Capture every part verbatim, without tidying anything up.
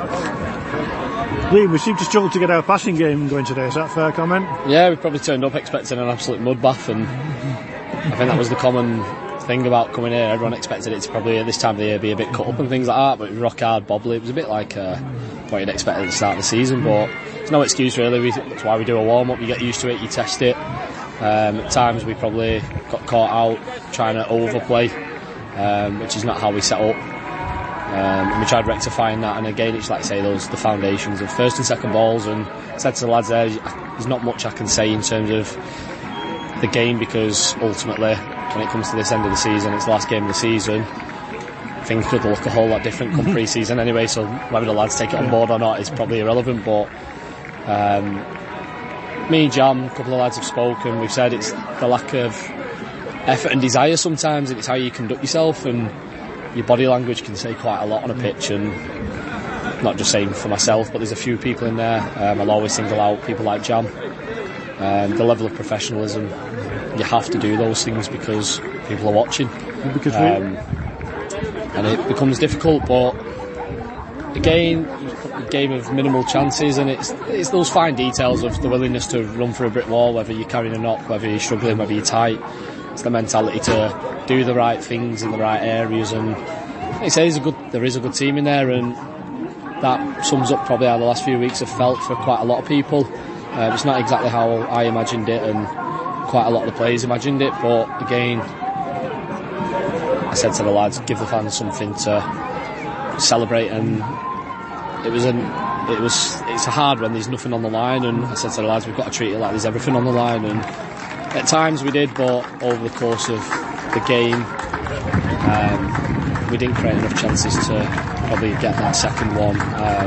Liam, we seem to struggle to get our passing game going today. Is that a fair comment? Yeah, we probably turned up expecting an absolute mudbath, and I think that was the common thing about coming here. Everyone expected it to probably at this time of the year be a bit cut up and things like that, but it was rock hard, bobbly. It was a bit like uh, what you'd expect at the start of the season, but there's no excuse really. We, that's why we do a warm up. You get used to it, you test it. Um, at times we probably got caught out trying to overplay, um, which is not how we set up. Um, and we tried rectifying that, and again it's like I say, those the foundations of first and second balls, and I said to the lads there, there's not much I can say in terms of the game, because ultimately when it comes to this end of the season, it's the last game of the season, things could look a whole lot different come pre-season anyway, so whether the lads take it on board or not is probably irrelevant. But um, me and Jam, a couple of lads have spoken, we've said it's the lack of effort and desire sometimes, and it's how you conduct yourself, and your body language can say quite a lot on a pitch. And not just saying for myself, but there's a few people in there, um, I'll always single out people like Jam, um, the level of professionalism. You have to do those things because people are watching, because um, and it becomes difficult. But again, a game of minimal chances, and it's it's those fine details of the willingness to run for a brick wall, whether you're carrying a knock, whether you're struggling, whether you're tight. It's the mentality to do the right things in the right areas, and like I say, there's a good, there is a good team in there, and that sums up probably how the last few weeks have felt for quite a lot of people. Uh, it's not exactly how I imagined it, and quite a lot of the players imagined it, but again, I said to the lads, give the fans something to celebrate, and it was an it was it's hard when there's nothing on the line, and I said to the lads, we've got to treat it like there's everything on the line, and at times we did, but over the course of the game, um, we didn't create enough chances to probably get that second one. Um,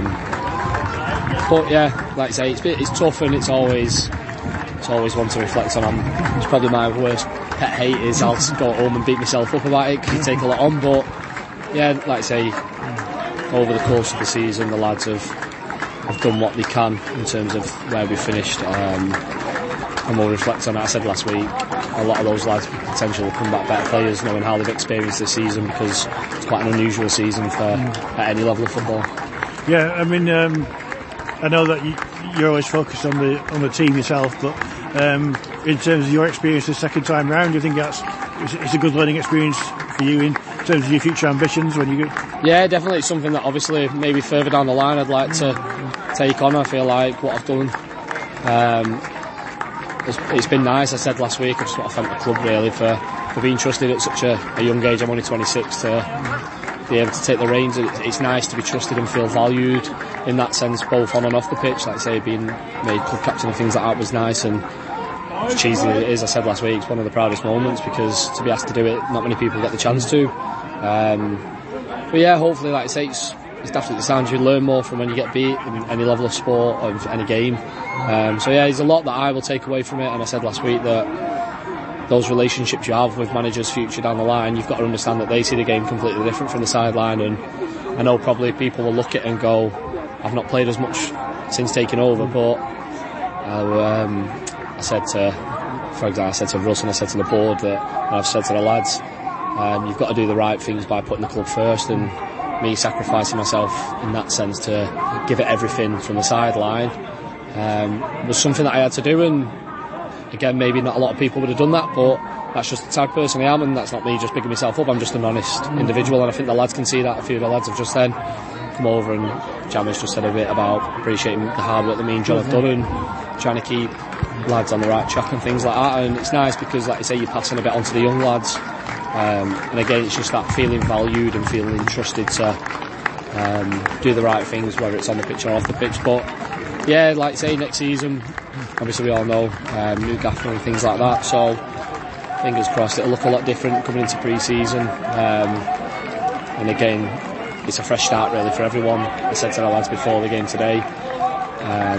but yeah, like I say, it's, it's tough, and it's always it's always one to reflect on. I'm, it's probably my worst pet hate is I'll go home and beat myself up about it because you take a lot on. But yeah, like I say, over the course of the season, the lads have have done what they can in terms of where we finished. Um, And we'll reflect on it. I said last week, a lot of those lads potentially will come back better players, knowing how they've experienced this season, because it's quite an unusual season for at any level of football. Yeah, I mean, um, I know that you, you're always focused on the on the team yourself, but um, in terms of your experience the second time round, do you think that's it's, it's a good learning experience for you in terms of your future ambitions when you go? Yeah, definitely. It's something that obviously maybe further down the line I'd like to take on. I feel like what I've done. Um, It's, it's been nice. I said last week, I just want to thank the club really for, for being trusted at such a, a young age. I'm only twenty-six, to be able to take the reins. It's, it's nice to be trusted and feel valued in that sense, both on and off the pitch. Like I say, being made club captain and things like that was nice, and as cheesy as it is, I said last week, it's one of the proudest moments, because to be asked to do it, not many people get the chance to. Um, but yeah, hopefully, like I say, it's It's definitely sounds you learn more from when you get beat in any level of sport or any game. Um, so yeah, there's a lot that I will take away from it, and I said last week that those relationships you have with managers future down the line, you've got to understand that they see the game completely different from the sideline, and I know probably people will look at it and go, I've not played as much since taking over, but uh, um, I said to, for example, I said to Russ and I said to the board that, and I've said to the lads, um, you've got to do the right things by putting the club first, and me sacrificing myself in that sense to give it everything from the sideline um, was something that I had to do, and again, maybe not a lot of people would have done that, but that's just the type of person I am, and that's not me just bigging myself up. I'm just an honest individual, and I think the lads can see that. A few of the lads have just then come over, and Jam has just said a bit about appreciating the hard work that me and John have done, and trying to keep lads on the right track and things like that. And it's nice because, like I say, you're passing a bit on to the young lads. Um, and again, it's just that feeling valued and feeling trusted to um, do the right things, whether it's on the pitch or off the pitch. But yeah, like I say, next season, obviously we all know um, new gaffer and things like that, so fingers crossed it'll look a lot different coming into pre-season. Um, and again, it's a fresh start really for everyone. I said to the lads before the game today, um,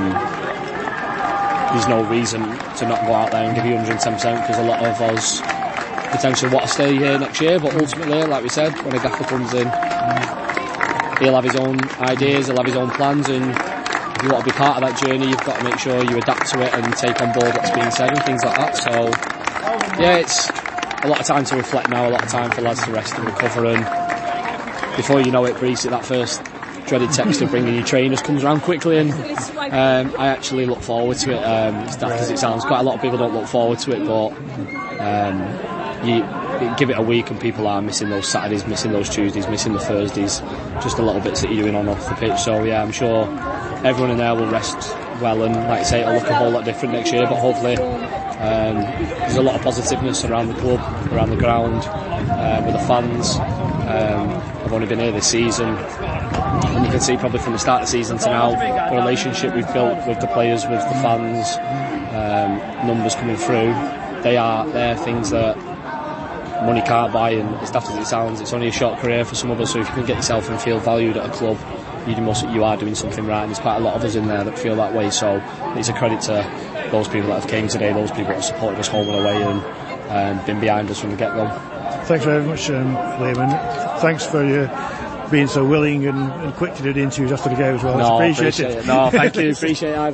there's no reason to not go out there and give you one hundred ten percent, because a lot of us potentially want to stay here next year, but ultimately, like we said, when a gaffer comes in, he'll have his own ideas, he'll have his own plans, and if you want to be part of that journey, you've got to make sure you adapt to it and take on board what's being said and things like that. So yeah, it's a lot of time to reflect now, a lot of time for lads to rest and recover, and before you know it, Breece, at that first dreaded text of bringing your trainers comes around quickly, and um, I actually look forward to it. Um, as daft as it sounds, quite a lot of people don't look forward to it, but um, you give it a week and people are missing those Saturdays, missing those Tuesdays, missing the Thursdays, just the little bits that you're doing on off the pitch. So yeah, I'm sure everyone in there will rest well, and like I say, it'll look a whole lot different next year, but hopefully um, there's a lot of positiveness around the club, around the ground, uh, with the fans. um, I've only been here this season, and you can see probably from the start of the season to now the relationship we've built with the players, with the fans, um, numbers coming through, they are they're things that money can't buy, and as daft as it sounds, it's only a short career for some of us, so if you can get yourself and feel valued at a club, you, must, you are doing something right, and there's quite a lot of us in there that feel that way, so it's a credit to those people that have came today, those people that have supported us home and away and um, been behind us from the get-go. Thanks very much, um, Liam, and thanks for your being so willing and, and quick to do the interviews after the game as well. No, It's appreciated. appreciate it. No, thank you, appreciate it.